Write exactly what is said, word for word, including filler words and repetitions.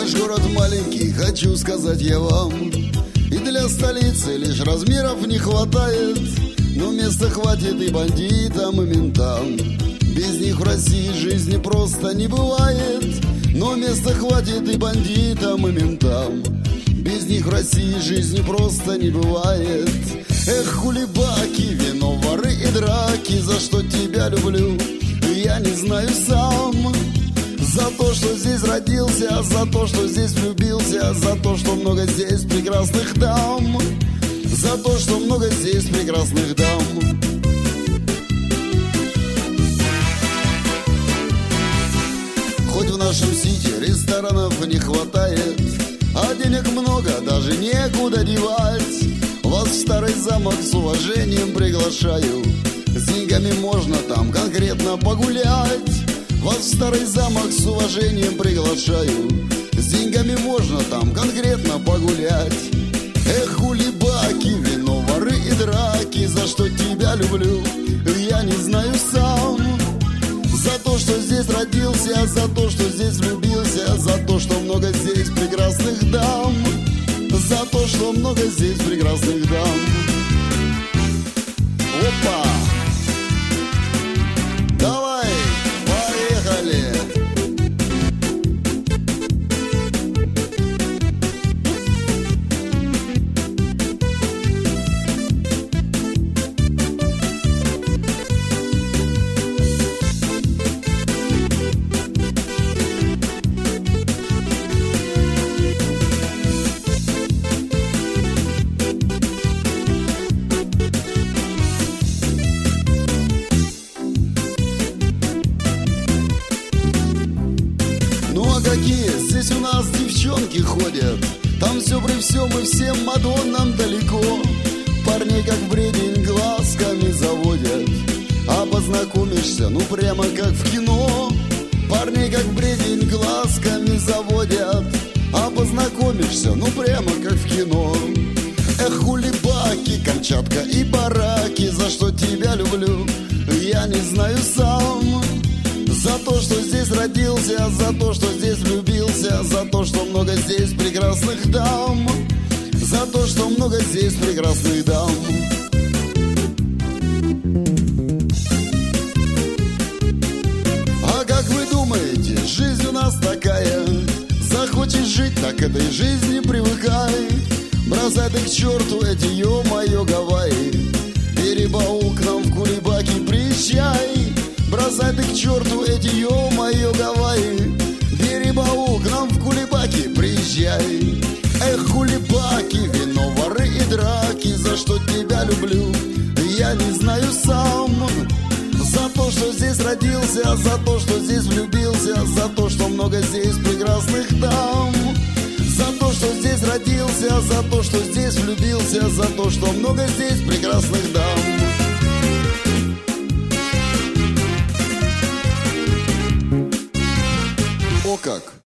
Наш город маленький, хочу сказать я вам, и для столицы лишь размеров не хватает. Но места хватит и бандитам, и ментам. Без них в России жизни просто не бывает. Но места хватит и бандитам, и ментам. Без них в России жизни просто не бывает. Эх, хулибаки, вино, воры и драки, за что тебя люблю, я не знаю сам. За то, что здесь родился, за то, что здесь влюбился, за то, что много здесь прекрасных дам, за то, что много здесь прекрасных дам. Хоть в нашем сити ресторанов не хватает, а денег много, даже некуда девать. Вас в старый замок с уважением приглашаю. С деньгами можно там конкретно погулять. Вас в старый замок с уважением приглашаю. С деньгами можно там конкретно погулять. Эх, хулибаки, вино, воры и драки, за что тебя люблю, я не знаю сам. За то, что здесь родился, за то, что здесь влюбился, за то, что много здесь прекрасных дам, за то, что много здесь прекрасных дам. Опа! Давай, поехали! Ну а какие здесь у нас девчонки ходят, там все при всем и всем Мадоннам далеко. Парней как бредень глазками заводят, а познакомишься, ну прямо как в кино. Парней как бредень глазками заводят, а познакомишься, ну прямо как в кино. Эх, хулибаки, Камчатка и бараки, за что тебя люблю, я не знаю сам. За то, что здесь родился, за то, что здесь влюбился, за то, что много здесь прекрасных дам, за то, что много здесь прекрасных дам. А как вы думаете, жизнь у нас такая? Захочешь жить, так к этой жизни привыкай. Бросай ты к черту эти, ё-моё, Гавайи. Перебаул к нам в Кулебаки, приезжай. Бросай ты к черту эти, ё-моё, Гавайи. Перебаул к нам в Кулебаки, приезжай. Эх, хулибаки, вино, воры и драки, за что тебя люблю, я не знаю сам. За то, что здесь родился, за то, что здесь влюбился, за то, что много здесь прекрасных дам, за то, что здесь родился, за то, что здесь влюбился, за то, что много здесь прекрасных дам. О как!